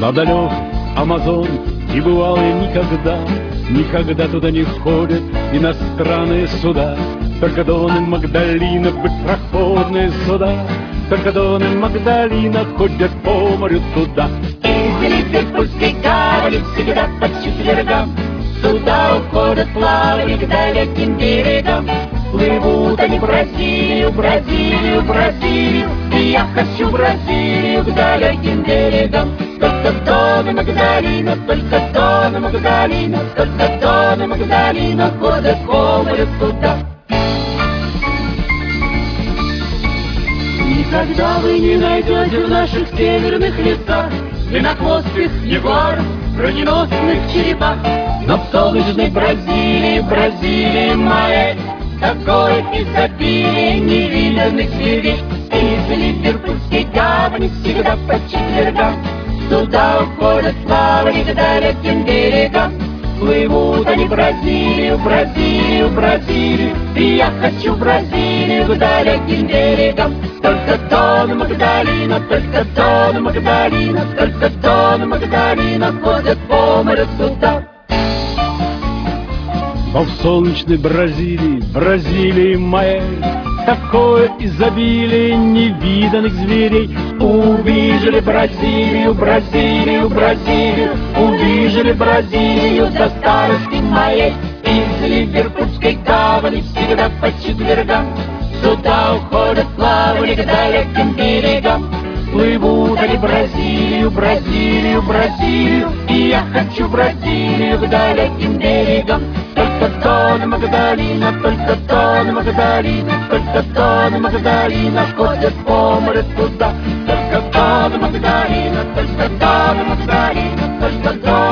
На далек Амазон не бывал я никогда, никогда туда не ходят иностранные суда. Только Дон и Магдалина, быстроходные суда, только Дон и Магдалина ходят по морю туда. Из Ливерпульской гавани всегда по четвергам суда уходят плавать к далеким берегам. Плывут они в Бразилию, Бразилию, Бразилию, и я хочу в Бразилию к далеким берегам. Только Дон и Магдалина, только Дон и Магдалина, только Дон и Магдалина ходят по морю туда. Никогда вы не найдете в наших северных лесах длиннохвостых ягуаров, броненосных черепах. Но в солнечной Бразилии, Бразилии моей, такое изобилие невиданных зверей. Из Ливерпульской гавани всегда по четвергам суда уходят плавать к далеким берегам. Плывут они в Бразилию, Бразилию, Бразилию, и я хочу в Бразилию к далеким берегам. Только Дон и Магдалина, только Дон и Магдалина, только Дон и Магдалина ходят по морю туда. Но в солнечной Бразилии, Бразилии моей, такое изобилие невиданных зверей. Увидели Бразилию, Бразилию, Бразилию, увидели Бразилию до старости моей. Из Ливерпульской гавани всегда по четвергам суда уходят плавать к далеким берегам. Плывут они в Бразилию, Бразилию, Бразилию, и я хочу в Бразилию к далеким берегам. Только Дон и Магдалина, только Дон и Магдалина, только Дон и Магдалина ходят по морю туда. Только Дон и Магдалина, только Дон и Магдалина, только Дон